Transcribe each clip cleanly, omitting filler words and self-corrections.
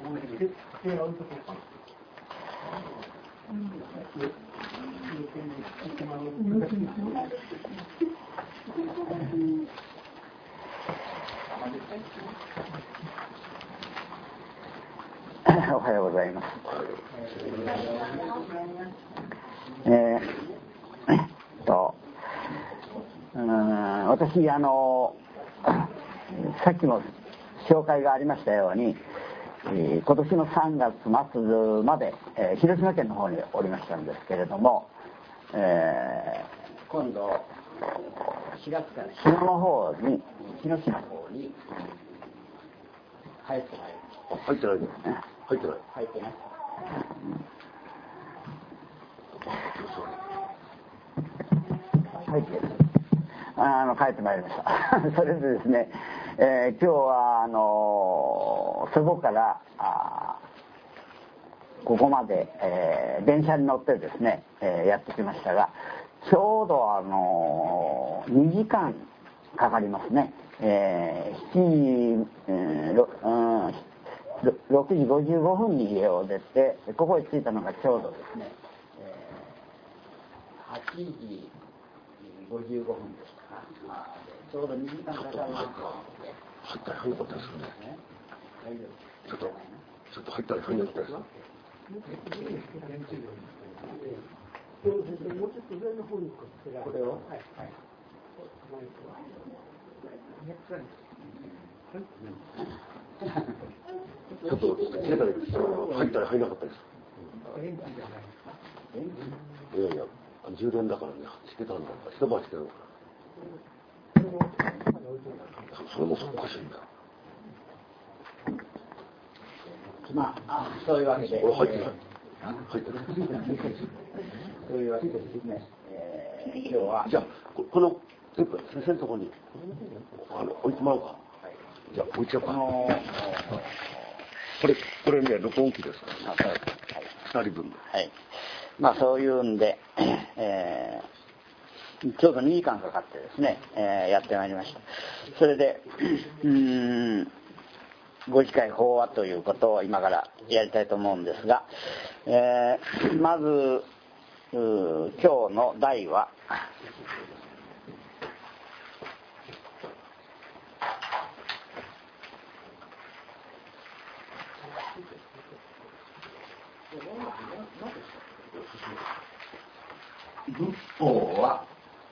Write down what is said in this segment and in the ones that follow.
おはようございます。私さっきも紹介がありましたように、今年の3月末まで、広島県の方におりましたんですけれども、今度4月から日野の方に帰ってまいります。 入ってないね。入ってない。 入ってない。入ってる。帰ってまいりました。それでですね、今日はそこからここまで、電車に乗ってですね、やってきましたが、ちょうど2時間かかりますね。6時55分に家を出て、ここに着いたのがちょうどですね、8時55分でしたか。ちょうど2時間かかります。 入ったら入んなかったですよね。ちょっと入ったら入んなかったです。 これを、はい。 ちょっと入ったら入んなかったです。いやいや、充電だからね、してたんだ。一晩してるのかな。それもおかしいんだ。 まあ、そういうわけで。 俺入ってない。入ってない。 そういうわけでですね、今日は。 じゃあ、この先生のところに置いてもらおうか。じゃあ、置いちゃおうか。これね、録音機ですから。2人分。 はい。まあ、そういうんで、ちょうど2時間かかってですね、やってまいりました。それで、ご理解法話ということを今からやりたいと思うんですが、まず今日の題は仏法は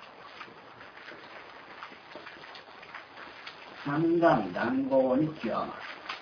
三段談合に極まる。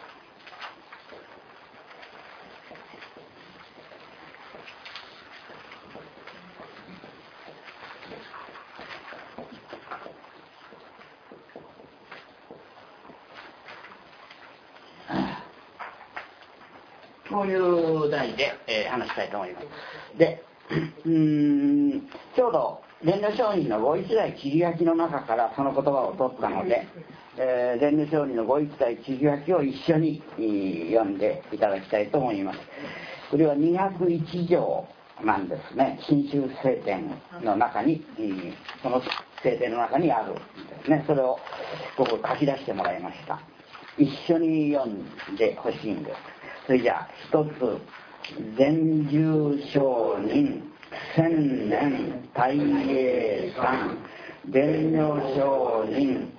こういう題で、話したいと思います。で、ちょうど蓮如上人のご一代切り書きの中からその言葉を取ったので、蓮如上人のご一代切り書きを一緒に読んでいただきたいと思います。これは201条なんですね。真宗聖典の中に、その聖典の中にあるんですね。それをここ書き出してもらいました。一緒に読んでほしいんです。それじゃあ一つ、禅宗上人千年大永さん蓮如上人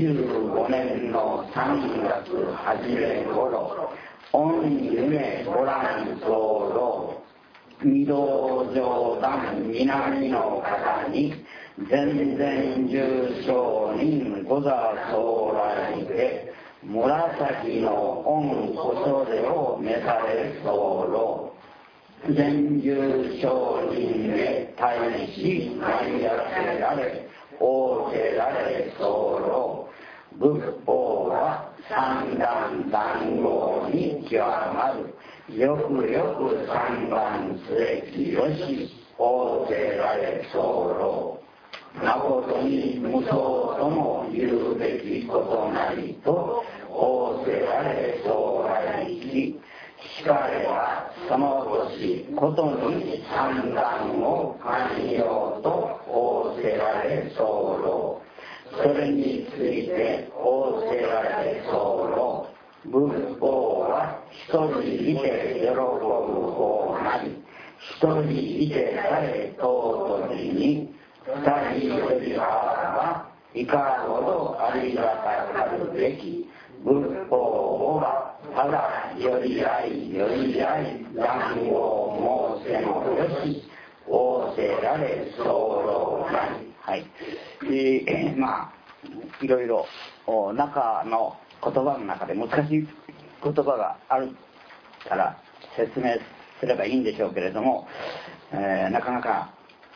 25年の3月初め頃、御夢ご覧候御堂上段南の方に全然重上人御座総来で紫の御小袖を召され候、全重上人へ対し舞いやせられ仰せられ候、仏法は三段談合に極まる。よくよく三段すべきよし仰せられ候。誠に無相とも言うべきことなりと仰せられ候来し、しかればその年ことに三段を寛容と仰せられ候。それについて仰せられ候。仏法はは一人いて喜ぶ方なり、一人いてさえ尊びに、二人よりはいかほどありがたかるべき仏法は、ただよりあいよりあい談を申せもよし、仰せられ候なり。はい。まあいろいろ中の言葉の中で難しい言葉があるから説明すればいいんでしょうけれども、なかなか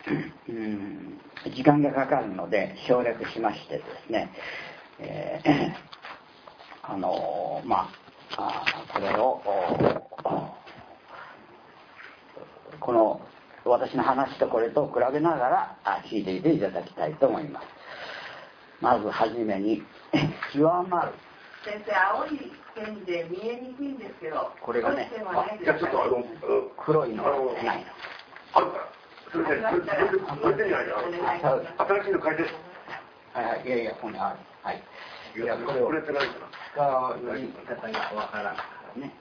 時間がかかるので省略しましてですね、これをこの私の話とこれと比べながら聞いていていただきたいと思います。まずはじめに極まる。 先生、青い線で見えにくいんですけど、 これがね、 じゃあちょっと黒いのがないの。 それでないな。新しいの書いて。 はい、いやいや、ここにある。はい。 いや、これってないかな。 使う言い方がわからないからね。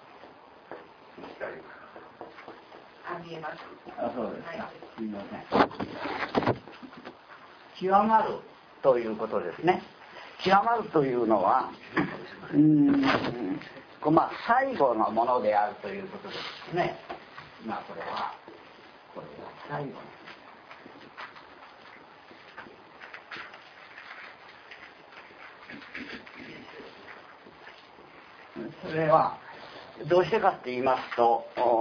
見えます。 そうですか。すみません。極まるということですね。極まるというのは、最後のものであるということですね。これが最後。それはどうしてかって言いますと、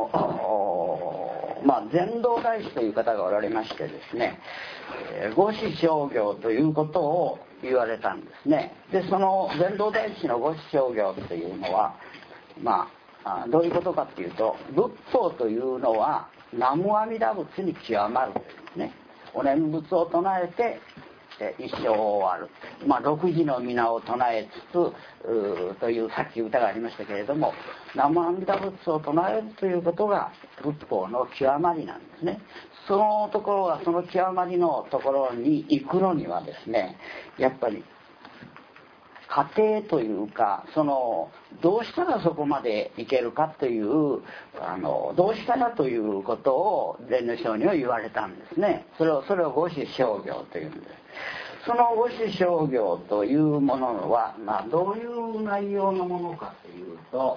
禅道大師という方がおられましてですね、五子商業ということを言われたんですね。でその禅道大師の五子商業というのはどういうことかっていうと、仏法というのは南無阿弥陀仏に極まるというね、お念仏を唱えて一生を終わる、六字の皆を唱えつつというさっき歌がありましたけれども、南無阿弥陀仏を唱えるということが仏法の極まりなんですね。そのところが、その極まりのところに行くのにはですね、やっぱり過程というか、どうしたらそこまでいけるかという、どうしたらということを禅の上人は言われたんですね。それを五子商業というんです。その五子商業というものは、どういう内容のものかというと、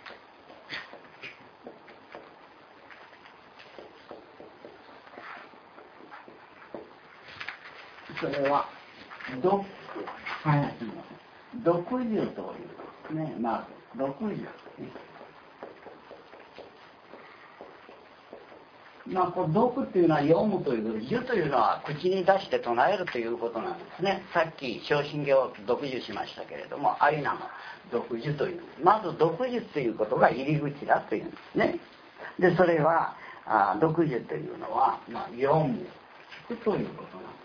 それは独樹というね、独樹。読っていうのは読むという、樹というのは口に出して唱えるということなんですね。さっき正心経を読樹しましたけれども、アイナの読樹という、まず読樹ということが入り口だというんですね。でそれは読樹というのは、読む、聞くということなんです。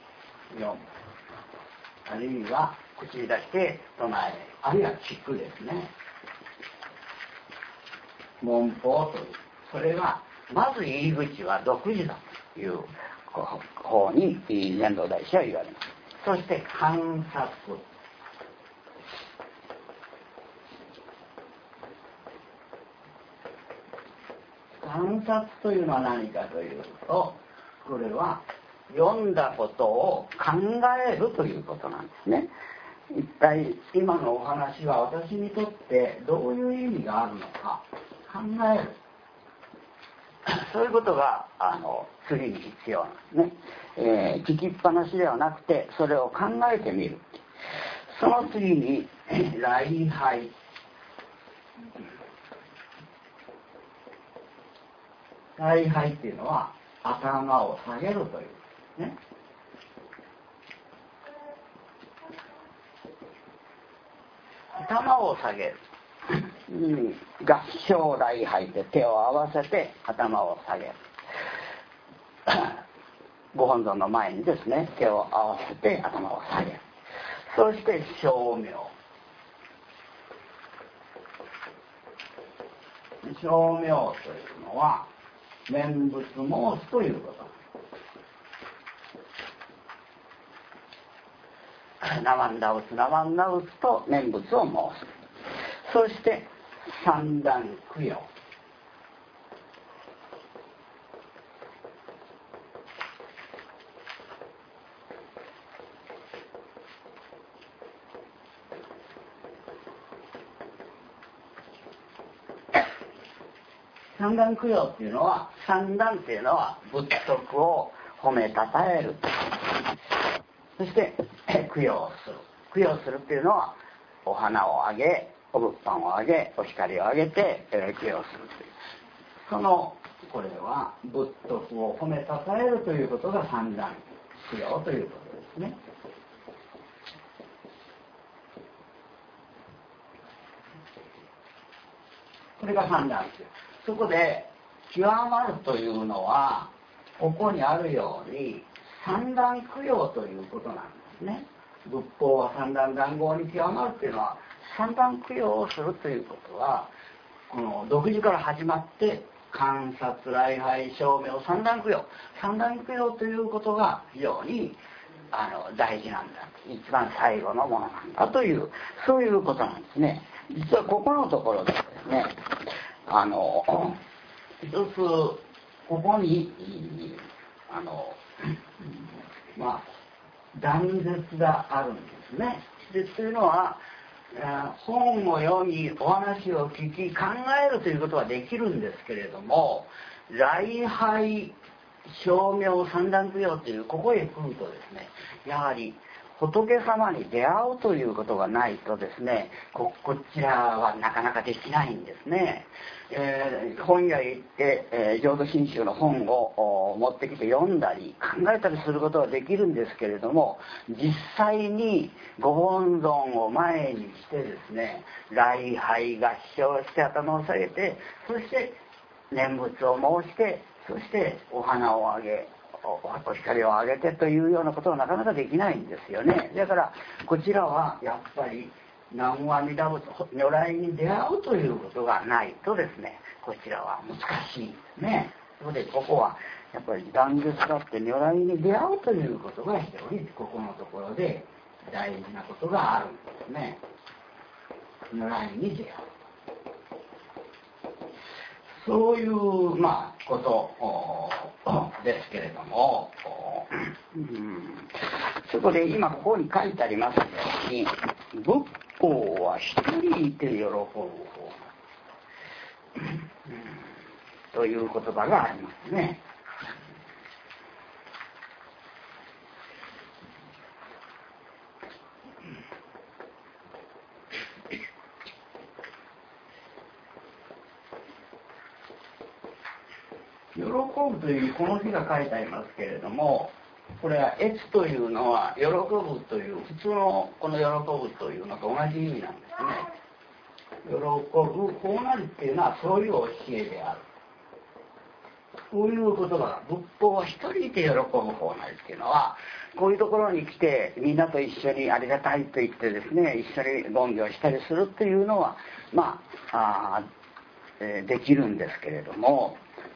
読む、あるいは口に出して唱える、あるいは聞くですね。文法という、それがまず入り口は独自だという方に禅道大師は言われます。そして観察、観察というのは何かというと、これは読んだことを考えるということなんですね。一体今のお話は私にとってどういう意味があるのか考える、そういうことが次に必要なんですね。聞きっぱなしではなくて、それを考えてみる。その次に礼拝、礼拝っていうのは頭を下げるというね。頭を下げる、合掌礼拝で手を合わせて頭を下げる。ご本尊の前にですね、手を合わせて頭を下げる。そして称名、称名というのは念仏申すということ。ナマンダウツナマンダウツと念仏を申す。そして三段供養。三段供養っていうのは、三段っていうのは仏徳を褒めたたえる。そして供養する。供養するっていうのは、お花をあげ、お物販をあげ、お光をあげて、供養するという。これは仏徳を褒めたたえるということが三段供養ということですね。これが三段供養。そこで極まるというのはここにあるように三段供養ということなんですね。仏法は三段談合に極まるというのは三段供養をするということはこの独自から始まって観察礼拝称名三段供養ということが非常に大事なんだ、一番最後のものなんだというそういうことなんですね。実はここのところでですね一つここに断絶があるんですね。でというのは本を読みお話を聞き考えるということはできるんですけれども、礼拝称名三段供養というここへ来るとですね、やはり仏様に出会うということがないとですね、こちらはなかなかできないんですね。本屋へ行って、浄土真宗の本を持ってきて読んだり考えたりすることはできるんですけれども、実際にご本尊を前にしてですね、礼拝合掌して頭を下げて、そして念仏を申して、そしてお花をあげお光をあげてというようなことはなかなかできないんですよね。だからこちらはやっぱり南無阿弥陀仏如来に出会うということがないとですね、こちらは難しいんですね。そこでここはやっぱり断絶だって如来に出会うということが非常にここのところで大事なことがあるんですね。如来に出会う、そういうことですけれども、そこで今ここに書いてありますように、仏法は一人いて喜ぶ方という言葉がありますね。喜ぶというこの字が書いてありますけれども、これは悦というのは喜ぶという普通のこの喜ぶというのと同じ意味なんですね。喜ぶ法なりっていうのはそういう教えである。こういう言葉、仏法は一人で喜ぶ法なりっていうのは、こういうところに来てみんなと一緒にありがたいと言ってですね、一緒に言行したりするっていうのはできるんですけれども、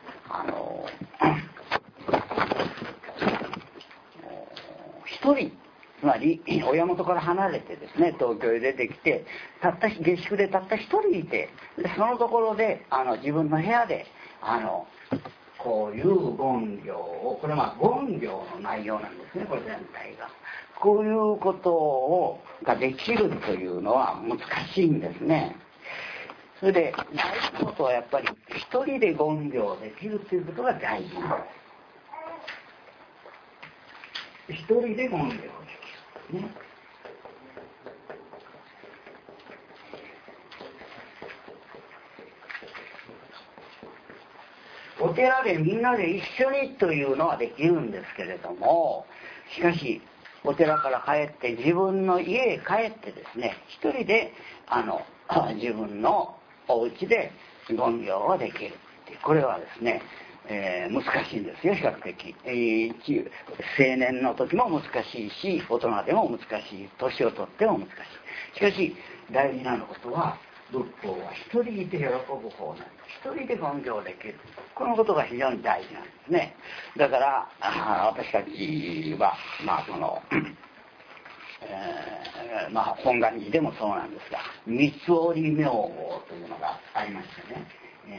一人、つまり親元から離れてですね、東京へ出てきて下宿でたった一人いて、でそのところで自分の部屋でこういう言行を、これは言行の内容なんですね、これ全体が。こういうことができるというのは難しいんですね。それで大事なことはやっぱり一人で言行できるということが大事なんです。一人で言行できる、ね。お寺でみんなで一緒にというのはできるんですけれども、しかしお寺から帰って自分の家へ帰ってですね、一人で自分のお家で言行ができる。これはですね、難しいんですよ、比較的。青年の時も難しいし、大人でも難しい、年を取っても難しい。しかし大事なことは、仏法は一人いて喜ぶ方なんです。一人で言行できる。このことが非常に大事なんですね。だから私たちは本願寺でもそうなんですが、三つ折り名号というのがありましてね、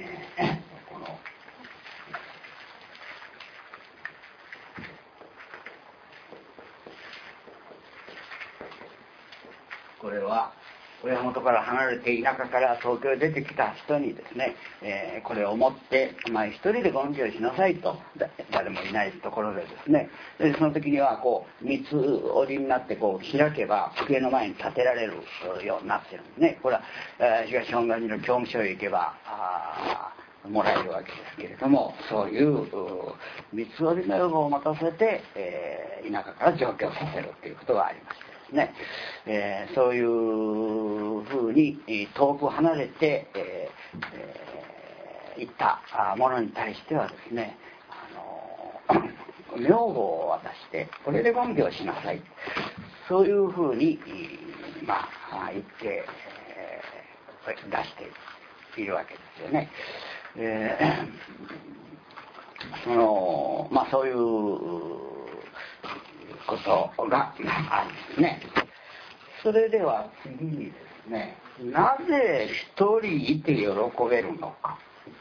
これは親元から離れて田舎から東京へ出てきた人にですね、これを持って一人でごんきをしなさいと、誰もいないところでですね、でその時には三つ折りになって開けば机の前に立てられるようになってるんですね。これは東本願寺の教務所へ行けばもらえるわけですけれども、そういう三つ折りの用語を持たせて、田舎から上京させるということがありましてですね、そういうふうに遠く離れて、いったものに対してはですね、名号を渡してこれで言行しなさい、そういうふうに言って、出しているわけですよね。そういうことがあるんですね。それでは次にですね、なぜ一人いて喜べるのか。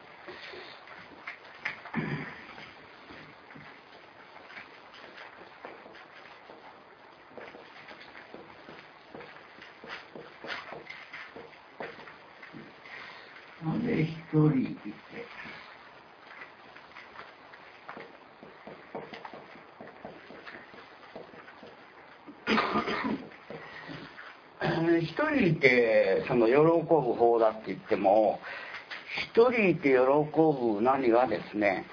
なぜ一人いて一人いて喜ぶ方だって言っても、一人いて喜ぶ何がですね、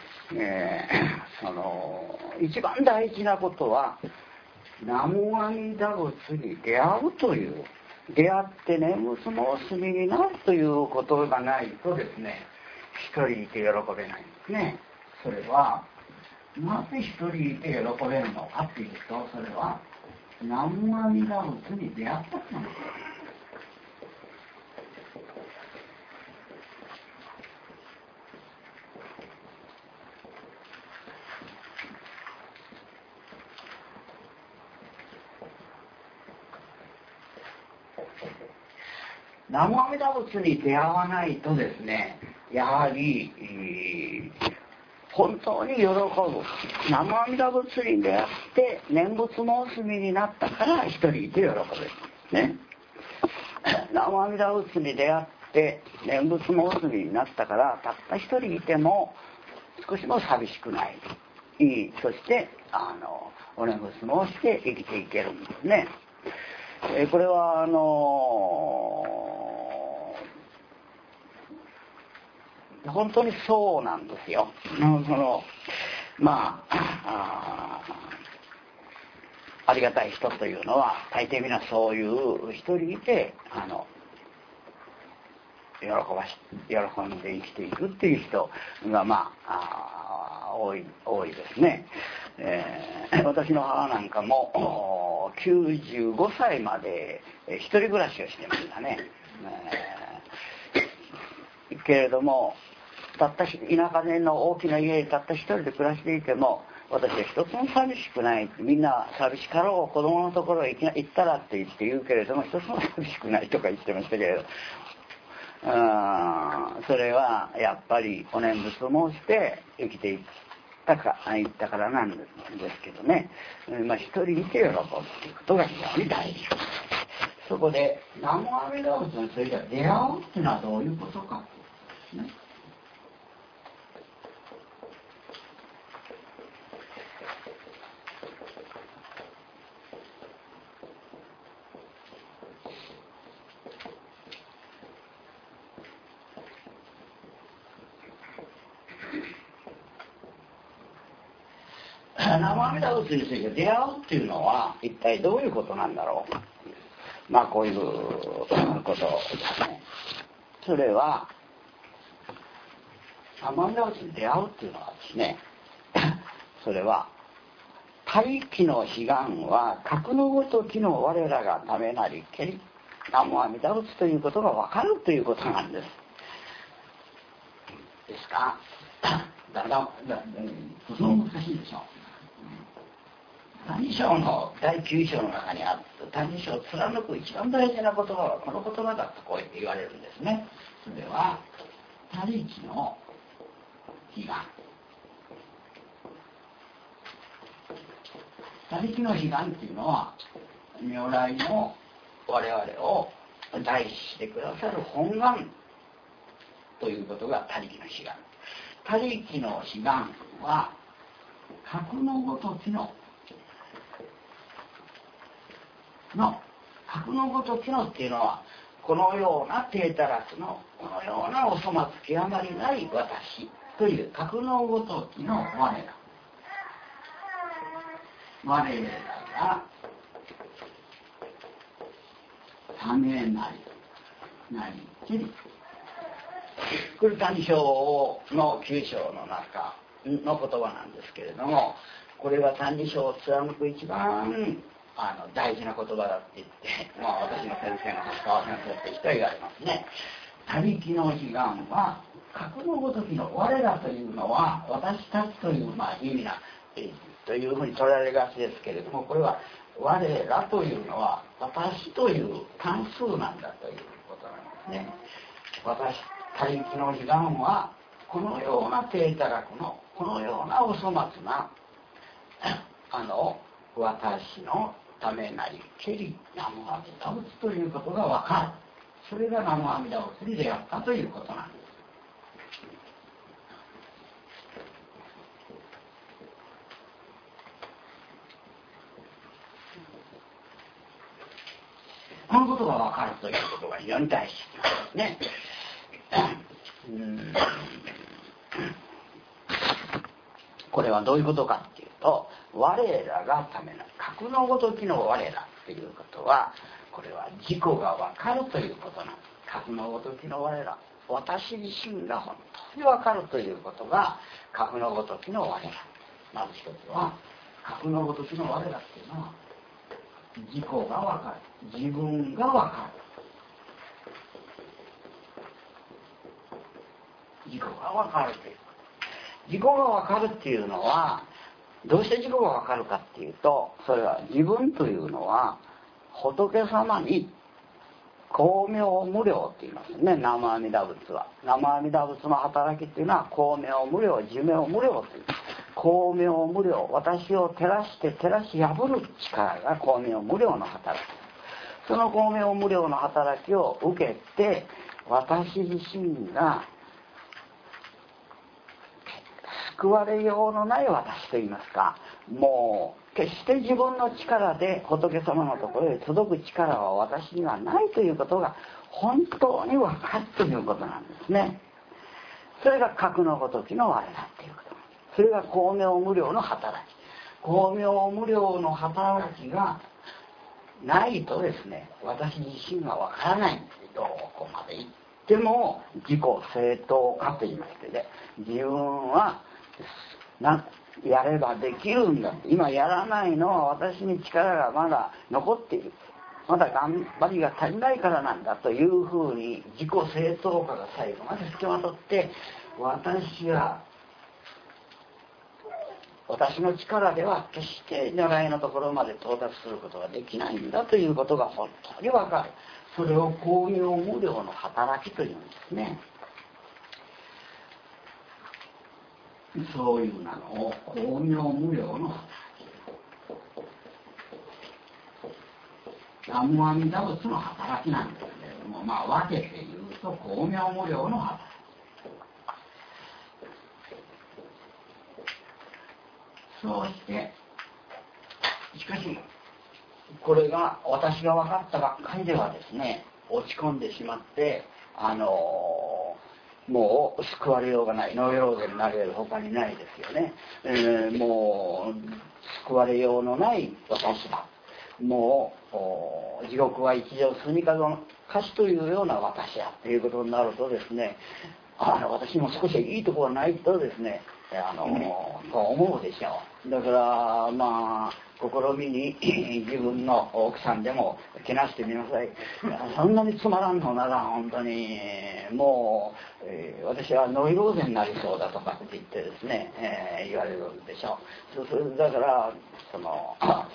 一番大事なことは南無阿弥陀仏に出会うという、出会って念仏のお済みになるということがないとですね、一人いて喜べないんですね。それはなぜ一人いて喜べるのかっていうと、それは南無阿弥陀仏に出会ったからなんです。南無阿弥陀仏に出会わないとですね、やはり、本当に喜ぶ。南無阿弥陀仏に出会って念仏のお済みになったから一人いて喜べる。ね。南無阿弥陀仏に出会って念仏のお済みになったからたった一人いても少しも寂しくない。そしてお念仏もして生きていけるんですね。これは本当にそうなんですよ。ありがたい人というのは大抵皆そういう一人いて喜んで生きていくっていう人が多いですね。私の母なんかも95歳まで一人暮らしをしてましたね。けれども田舎での大きな家でたった一人で暮らしていても、私は一つも寂しくない。みんな寂しかろう、子供のところへ行ったらって言うけれども、一つも寂しくないとか言ってましたけれど、それはやっぱりお念仏を申して生きていったからなんですけどね、一人いて喜ぶということが非常に大事。そこで南無阿弥陀仏については出会うっていうのはどういうことかですね。南無阿弥陀仏について出会うっていうのは一体どういうことなんだろうか。こういうことですね。それは南無阿弥陀仏に出会うっていうのはですね、それは大気の悲願は格のごときの我らがためなりけり、南無阿弥陀仏ということが分かるということなんです。ですか。とても難しいでしょう。 歎異抄の第9章の中にある歎異抄を貫く一番大事な言葉はこの言葉だとこう言われるんですね。それは他力の悲願。他力の悲願っていうのは如来の我々を大事してくださる本願ということが他力の悲願。他力の悲願は格のごときの格のごときのっていうのはこのような低たらくのこのようなお粗末極まりない私という格のごときの我らがためなりこれ歎異抄の9章の中の言葉なんですけれども、これは歎異抄を貫く一番大事な言葉だって言って、私の先生の橋川先生って人は言われますね。他力の悲願は格のごときの我らというのは私たちという、意味なというふうに捉えられがちですけれども、これは我らというのは私という単数なんだということなんですね。他力の悲願はこのような低たらくのこのようなお粗末な私のためなりけり南無阿弥陀仏ということが分かる。それが南無阿弥陀仏に出会ったということなんです。このことが分かるということが非常に大事ですね。これはどういうことかっていうと、我らがためな格のごときの我らということは、これは自己が分かるということなんです。格のごときの我ら、私自身が本当に分かるということが格のごときの我ら。まず一つは格のごときの我らっていうのは自己が分かる、自分が分かる、自己が分かるということ。自己が分かるっていうのはどうして自己が分かるかっていうと、それは自分というのは仏様に光明無量って言いますね。南無阿弥陀仏は南無阿弥陀仏の働きっていうのは光明無量、寿命無量という光明無量、私を照らして照らし破る力が光明無量の働き。その光明無量の働きを受けて私自身が救われようのない私といいますか、もう決して自分の力で仏様のところへ届く力は私にはないということが本当に分かるということなんですね。それが格のごときの我らということ。それが光明無量の働き。光明無量の働きがないとですね、私自身が分からないんです。どこまで行っても自己正当化と言いましてね、自分はやればできるんだ。今やらないのは私に力がまだ残っている。まだ頑張りが足りないからなんだというふうに自己正当化が最後まで付きまとって、私の力では決して如来のところまで到達することができないんだということが本当に分かる。それを光明無量の働きというんですね。そういうのを光明無量の働き、南無阿弥陀仏の働きなんですけれども、分けて言うと光明無量の働き。そうしてしかしこれが私が分かったばっかりではですね、落ち込んでしまってもう救われようがない、ノイローゼになれる他にないですよね。もう救われようのない私だ、もう地獄は一条住かどの歌詞というような私だということになるとですね、私も少しいいところがないとですね、そう思うでしょう。だから試みに自分の奥さんでもけなしてみなさい。そんなにつまらんのなら本当にもう、 私はノイローゼになりそうだとかって言ってですね、言われるでしょう。それだからその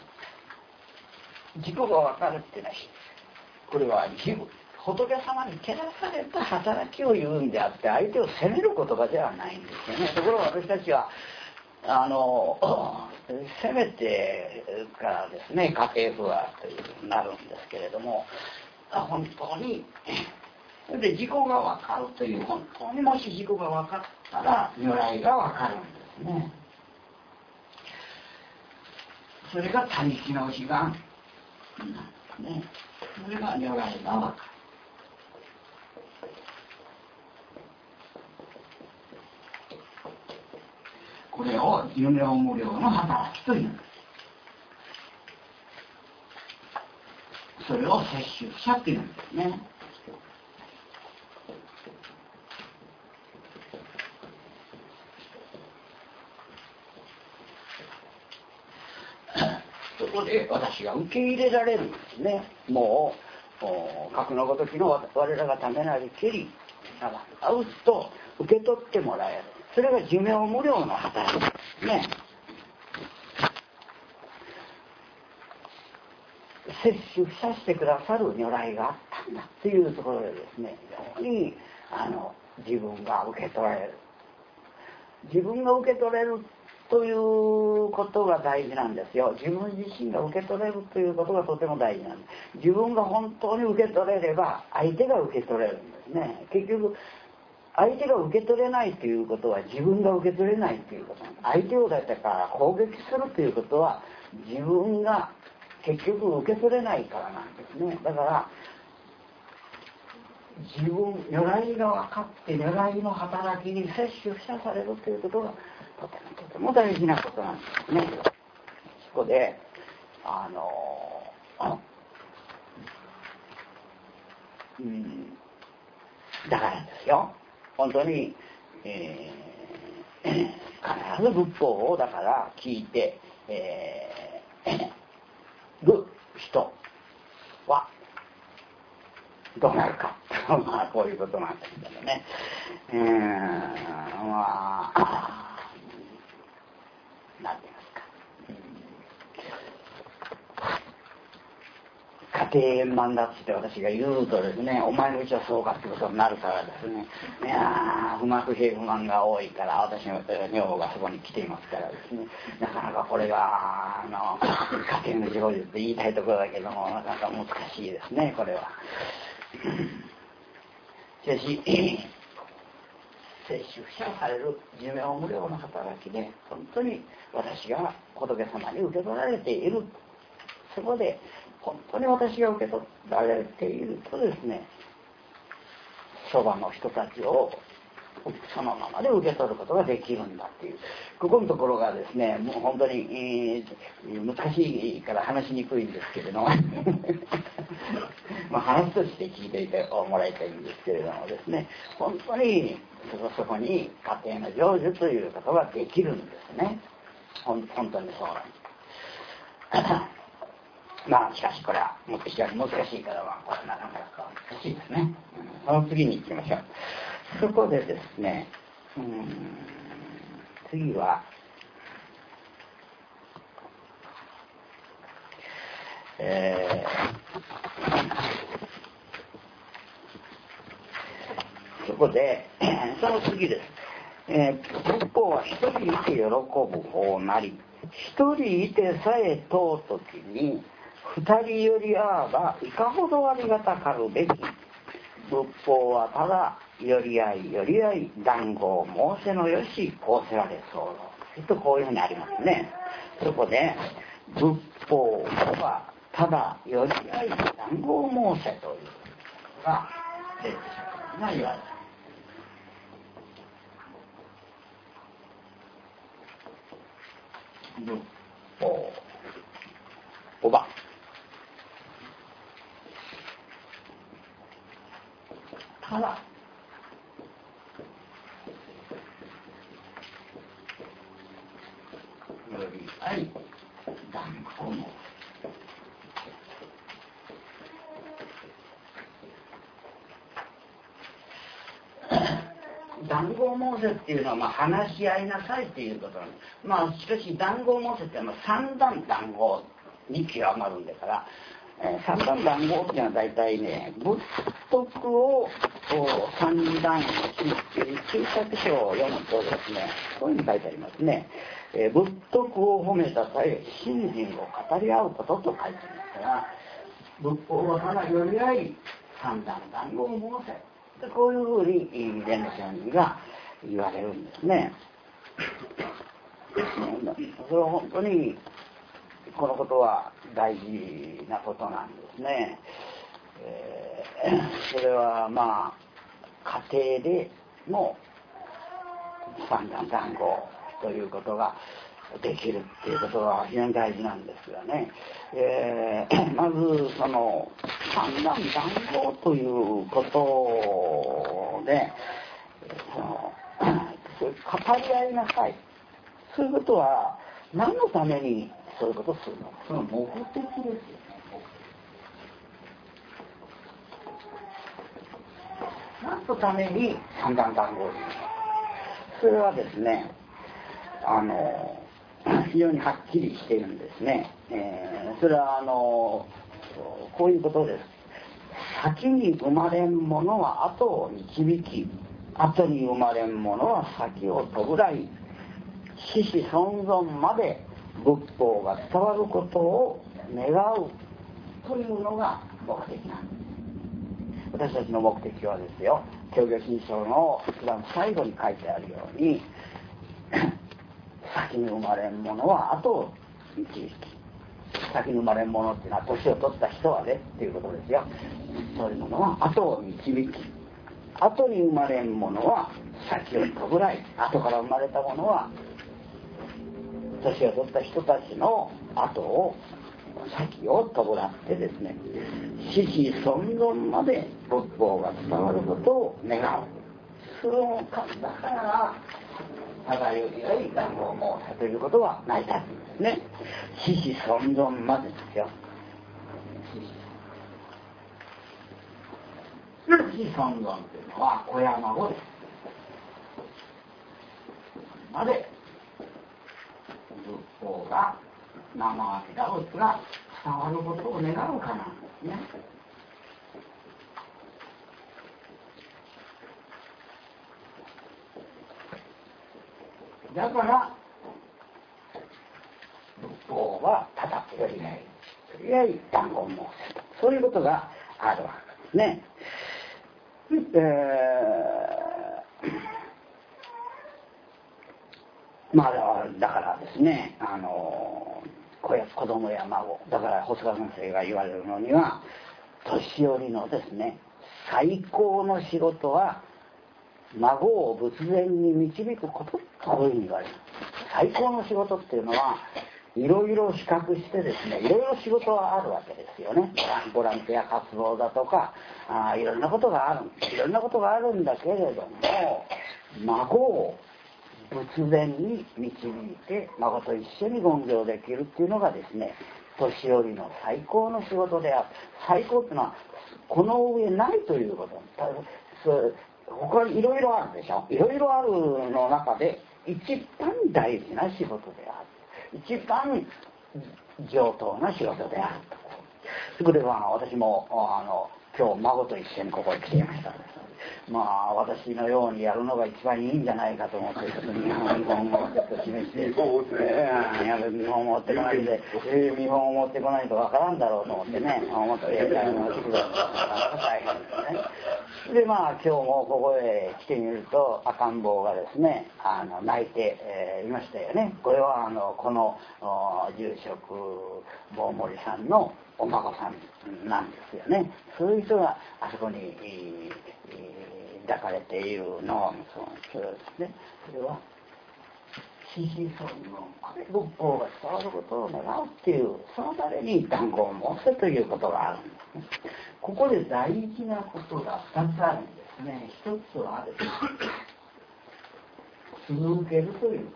自己が分かるっていうのはこれは仏様に照らされた働きを言うんであって相手を責める言葉ではないんですよね。ところが私たちは責めてからですね家庭不和というふうになるんですけれども、本当にそれで自己が分かるという本当にもし自己が分かったら如来が分かるんですね。それが他力の志願ね、それが如来が分かる。これを寿命無量の働きというんです。それを摂取者っていうんですね。そこで私が受け入れられるんですね。もう格のごときの我らがためなりけり会うと受け取ってもらえる。それが寿命無量の働きですね。摂取させてくださる如来があったんだというところでですね、非常に自分が受け取られる。自分が受け取れるということが大事なんですよ。自分自身が受け取れるということがとても大事なんです。自分が本当に受け取れれば相手が受け取れるんですね。結局相手が受け取れないということは自分が受け取れないということなんです。相手をだから攻撃するということは自分が結局受け取れないからなんですね。だから自分如来が分かって如来の働きに摂取されるということがとても大事なことなんですね。そこでだからですよ、本当に、必ず仏法をだから聞いて、る人はどうなるかまあこういうことなんですけどね。まあなんて言いますか、家庭円満だって私が言うとですね、お前のうちはそうかってことになるからですね、いや不満が多いから私の女房がそこに来ていますからですね、なかなかこれが家庭の自己って言いたいところだけどもなかなか難しいですね、これは。しかし摂取される寿命無量の働きで本当に私が仏様に受け取られている。そこで本当に私が受け取られているとですね、そばの人たちをそのままで受け取ることができるんだっていう、ここのところがですね、もう本当に、難しいから話しにくいんですけれどもまあ話として聞いていてもらいたいんですけれどもですね、本当にそこに家庭の成就ということができるんですね。本当にそうなんですまあしかしこれはもっと非常に難しいからこれなかなか難しいですね。その次に行きましょう。そこでですね、次はそこでその次です。仏法は一人いて喜ぶ方なり、一人いてさえ問うときに二人よりあばいかほどありがたかるべき。仏法はただよりあい談合申せのよしこうせられそうとこういうふうにありますね。そこで仏法はただよりあい談合申せというのが出てきたが言われた。仏法5番ただよりあい談合申せ。 談合申せっていうのは、話し合いなさいっていうことなんです。しかし談合申せって三段談合に極まるんだから、三段談合っていうのは大体ね、仏徳を三段注釈書を読むとですね、こういうふうに書いてありますね。仏徳を褒めた際、信心を語り合うことと書いてありますから、仏法を花より合い、三段談合を申せ。こういうふうに蓮華上人が言われるんですね。それは本当にこのことは大事なことなんですね。それは家庭での三段談合ということができるっていうことが非常に大事なんですがね。まずその三段談合ということで語り合いなさい。そういうことは何のためにそういうことをするの？その目的ですよね。何のために三段談合をするの？それはですね、非常にはっきりしているんですね。それはこういうことです。先に生まれんものは後を導き、後に生まれんものは先を弔い、子々孫々まで仏法が伝わることを願うというのが目的なんです。私たちの目的はですよ、教行信証の一番最後に書いてあるように、先に生まれんものは後を導き、先に生まれんものっていうのは年を取った人はねっていうことですよ。そういうものは後を導き、後に生まれんものは先を弔い、後から生まれたものは年を取った人たちの後を先を弔ってですね、子々孫々まで仏法が伝わることを願う。その間だから互いより良い談合を申せということは成り立つんですね。子々孫々までですよ。子々孫々というのは子や孫です。まで仏法が生阿弥陀仏が伝わることを願うかなんですね。だから仏法はただより合い談合を申せと、そういうことがあるわけですね。だからですね、子供や孫だから細川先生が言われるのには、年寄りのですね最高の仕事は孫を仏前に導くことというふうに言われる。最高の仕事っていうのはいろいろ比較してですね、いろいろ仕事はあるわけですよね。ボランティア活動だとかいろんなことがあるんだけれども、孫を仏前に導いて孫と一緒に言行できるっていうのがですね、年寄りの最高の仕事である。最高っていうのはこの上ないということ。他にいろいろあるでしょ。いろいろあるの中で一番大事な仕事である。一番上等な仕事であると。それで私も今日孫と一緒にここへ来ていました。私のようにやるのが一番いいんじゃないかと思って、ちょっと見本をちょっと示して、見本を持ってこないで、見本を持ってこないとわからんだろうと思ってね、思って、大変ですね。で今日もここへ来てみると赤ん坊がですね泣いて、いましたよね。これはこの住職坊森さんのお孫さんなんですよね。そういう人があそこに抱かれているのをそれですね。それは子々孫々仏法が伝わることを願うっていう、そのために談合を申せということがあるんですね。ここで大事なことが2つあるんですね。一つはですね、続けるということ。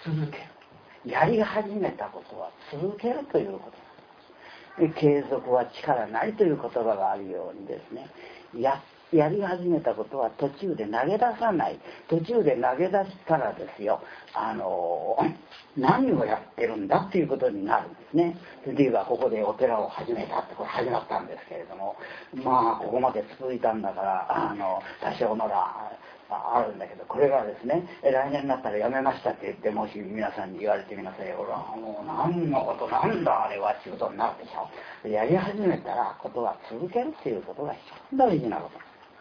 続ける。やり始めたことは続けるということ。継続は力なりという言葉があるようにですね、ややり始めたことは途中で投げ出さない。途中で投げ出したらですよ、何をやってるんだっていうことになるんですね。で言えばここでお寺を始めたってこれ始まったんですけれども、まあここまで続いたんだから多少のらあるんだけど、これがですね来年になったらやめましたって言って、もし皆さんに言われてみなさいよ、もう何のことなんだあれはっていうことになるでしょ。やり始めたらことは続けるっていうことが一番大事なこと。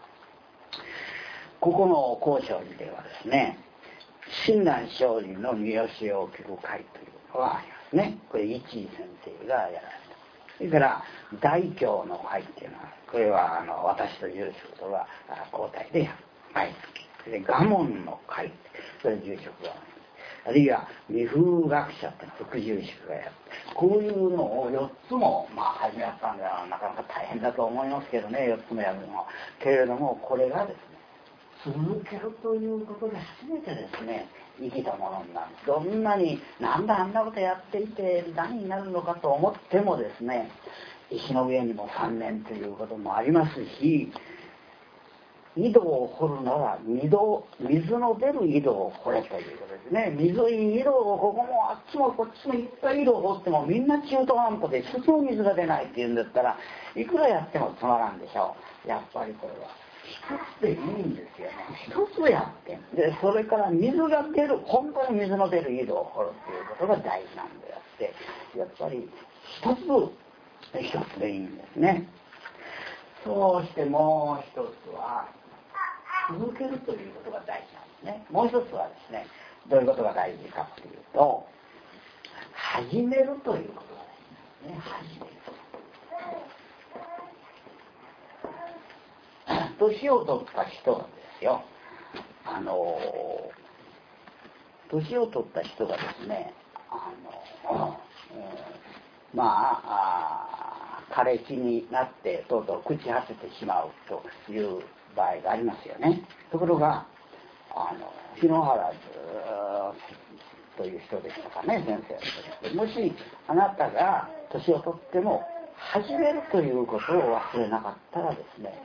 ここの高尚寺ではですね、親鸞上人の見教えを聞く会というのがありますね。これ一位先生がやられた。それから大教の会っていうのは、これは私と住職とが交代でやる。はい。それで我門の会、それ住職があるいは未風学者って副住職がやる。こういうのを4つも始めやったんではなかなか大変だと思いますけどね、4つもやるのは。けれどもこれがですね、続けるということで初めてですね、生きたものになる。どんなになんだあんなことやっていて何になるのかと思ってもですね、石の上にも3年ということもありますし、井戸を掘るなら水の出る井戸を掘れということですね。井戸をここもあっちもこっちもいっぱい井戸を掘ってもみんな中途半端で一つも水が出ないっていうんだったら、いくらやってもつまらんでしょう。やっぱりこれは一つでいいんですよね。一つやってで、それから水が出る、本当に水の出る井戸を掘るっていうことが大事なんであって、やっぱり一つでいいんですね。そうしてもう一つは続けるということが大事なんですね。もう一つはですね、どういうことが大事かというと、始めるということが大事なんですね。始める。年を取った人がですよ、年を取った人がですね、枯れ地になってとうとう朽ち果ててしまうという場合がありますよね。ところが篠原という人でしたかね、先生。もしあなたが年を取っても始めるということを忘れなかったらですね、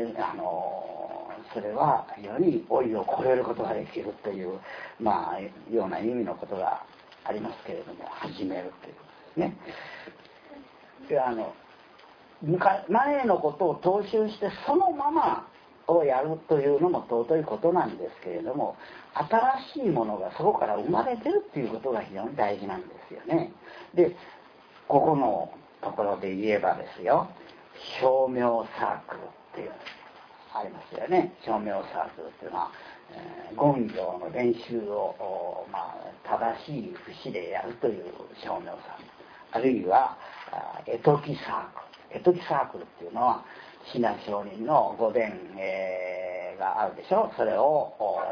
それは非常に老いを超えることができるという、ような意味のことがありますけれども、始めるということですね。で前のことを踏襲してそのままをやるというのも尊いことなんですけれども、新しいものがそこから生まれてるっていうことが非常に大事なんですよね。で、ここのところで言えばですよ、称名サークルっていうのがありますよね。称名サークルっていうのは、言行の練習を、正しい節でやるという称名サークル、あるいは絵解きサークル。絵解きサークルっていうのは親鸞上人の御伝、があるでしょ。それを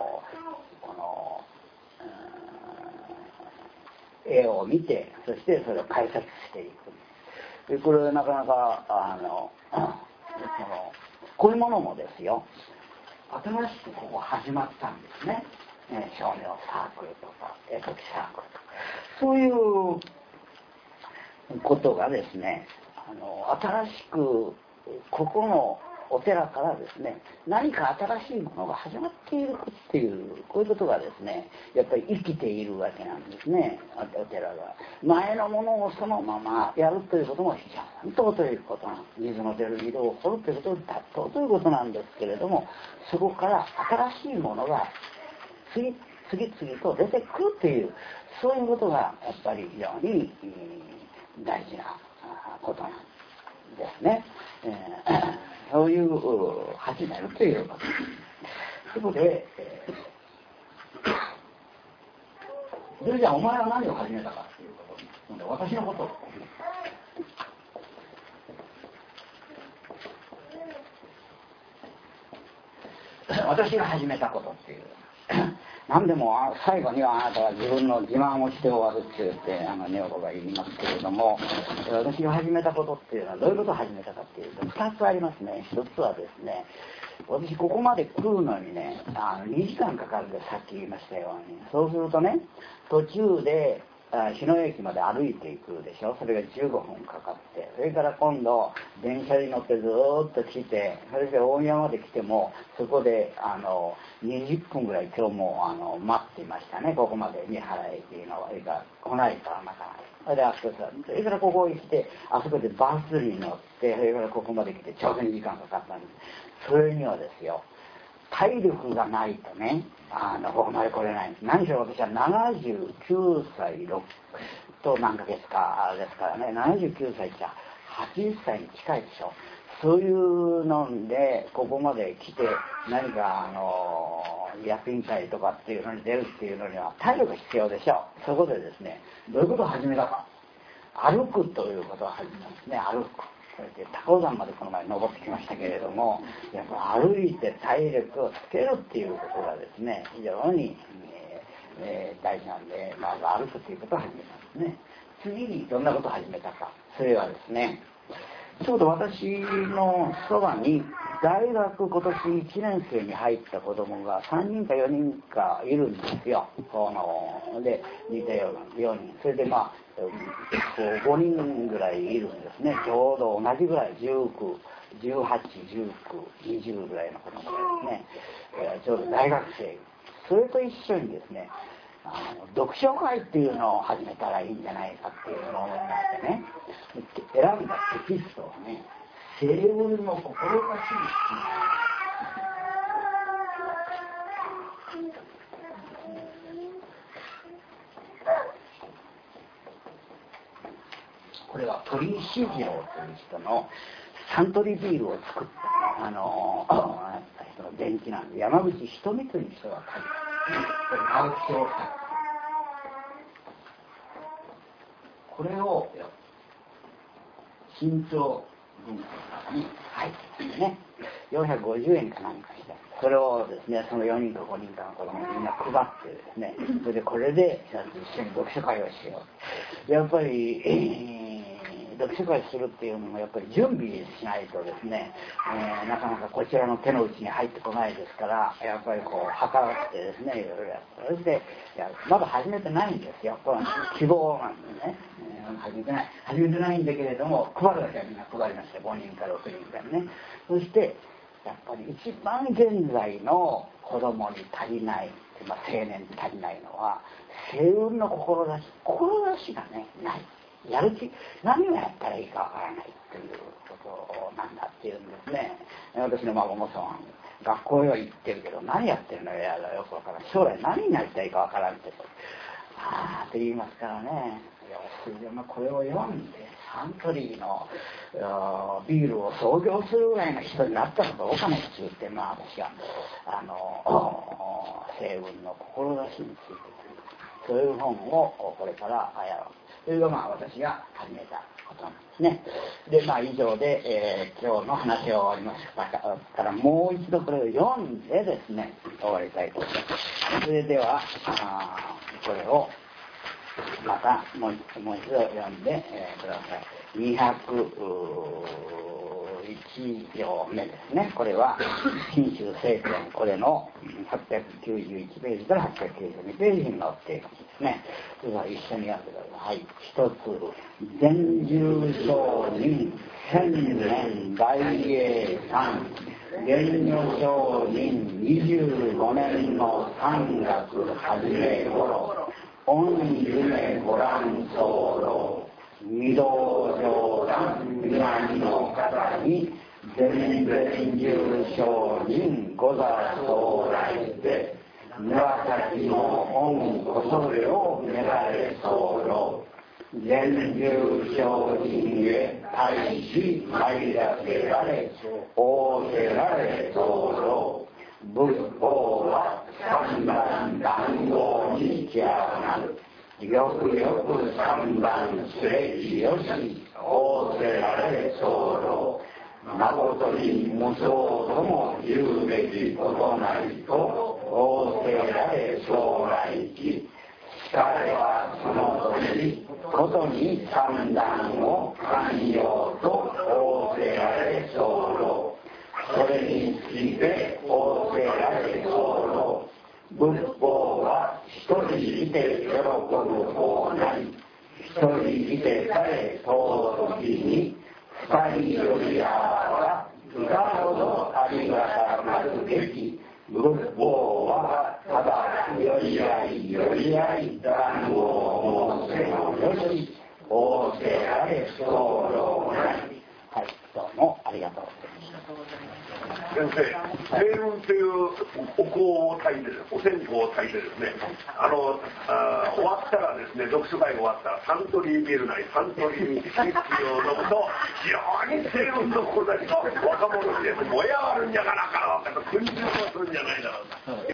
絵を見て、そしてそれを解説していく。でこれなかなかこういうものもですよ、新しくここ始まったんですね。称名サークルとか絵解きサークルとか、そういうことがですね、新しくここのお寺からですね、何か新しいものが始まっているっていう、こういうことがですね、やっぱり生きているわけなんですね、お寺が。前のものをそのままやるということも非常に尊いことなんです。水の出る井戸を掘るということも尊いことなんですけれども、そこから新しいものが次々と出てくるっていう、そういうことがやっぱり非常に大事なことなんですね。そういう始めるということ。そこで、それじゃあお前は何を始めたかということで、私のことを私が始めたことっていう。何でも最後にはあなたは自分の自慢をして終わるって言って女房が言いますけれども、私が始めたことっていうのはどういうことを始めたかっていうと2つありますね。1つはですね、私ここまで来るのにね2時間かかるってさっき言いましたように、そうするとね、途中で日野駅まで歩いていくでしょ。それが15分かかって、それから今度電車に乗ってずーっと来て、それで大宮まで来てもそこで20分ぐらい今日も待っていましたね。ここまで三原駅の駅が来ないからまた。それでそれからここに来て、あそこでバスに乗って、それからここまで来てちょうど2時間かかったんです。それにはですよ、体力がないとね、ここまで来れないんです。何しろ私は79歳と何ヶ月かですからね、79歳じゃ80歳に近いでしょ。そういうのでここまで来て何か役員会とかっていうのに出るっていうのには体力が必要でしょう。そこでですね、どういうことを始めたか、歩くということを始めたんですね。歩く。それで高尾山までこの前登ってきましたけれども、やっぱ歩いて体力をつけるっていうことがですね、非常に、大事なんで、まず歩くっていうことを始めたんですね。次にどんなことを始めたか、それはですね、ちょうど私のそばに大学今年1年生に入った子供が3人か4人かいるんですよ。で似たような4人、それで5人ぐらいいるんですね。ちょうど同じぐらい、19、18、19、20ぐらいの子供がですね、ちょうど大学生、それと一緒にですね、読書会っていうのを始めたらいいんじゃないかっていうのを思いましてね、選んだテキストをね、西雲の志にこれは鳥居慎次郎という人のサントリービールを作った人の伝記なんで、山口ひとみという人が書いた直木賞作。これを新潮文庫に入ってね、450円か何かして、それをですね、その4人か5人かの子供にみんな配ってですね、それでこれで一緒に読書会をしよう。やっぱり、読書会するっていうのもやっぱり準備しないとですね、なかなかこちらの手の内に入ってこないですから、やっぱりこう計らってですね、いろいろやって、そしてまだ始めてないんですよ。これは希望なんでね、始めてないんだけれども、配るだけはみんな配りました。5人か6人かね。そしてやっぱり一番現在の子供に足りない、青年に足りないのは星雲の志がね、ない。やる気、何をやったらいいかわからないということなんだっていうんですね。私の孫もそうなんです。学校へは行ってるけど何やってるのやらよくわからない。将来何になりたいかわからんってって言いますからね。これを読んでサントリーのビールを創業するぐらいの人になったらどうかねって言って、私が星雲の志についてそういう本をこれからやろう。それが私が始めたことなんですね。で以上で、今日の話を終わりましたからもう一度これを読んでですね終わりたいと思います。それではこれをまたもう一度読んで、ください。201行目ですね。これは新州聖典、これの891ページから892ページに載っているんですね。それでは一緒に読んでください。一つ、全十商人千年大英さん玄女商人25年の3月初め頃、御夢ご覧候、御道上段南の方に全然重商人ござ将来で紫の御こそれをめられ候、全重商人へ対し参らせられ仰せられ候、仏法は三番談合に違なる。よくよく三番すれしよし仰せられ候、誠に無償とも言うべきことなりと仰せられ将来し、彼はその時ことに三段を寛容と仰せられ候、それについて仰せられ候、仏法は一人いて喜ぶ方なり一人見てさえ尊きに二人よりあらいかほどありがたまるべき仏法はただよりあいよりあい談合を申せのよし仰せあれ候ない。はい、どうもありがとうございます。 先生、正論というお香を炊いてお線香を炊いてですね、終わったらですね、読書会が終わったらサントリービールなりサントリーウイスキーを飲むと非常に正論の志が若者にですね燃え上がるんじゃがなかろうかと訓示をするんじゃないだろうか。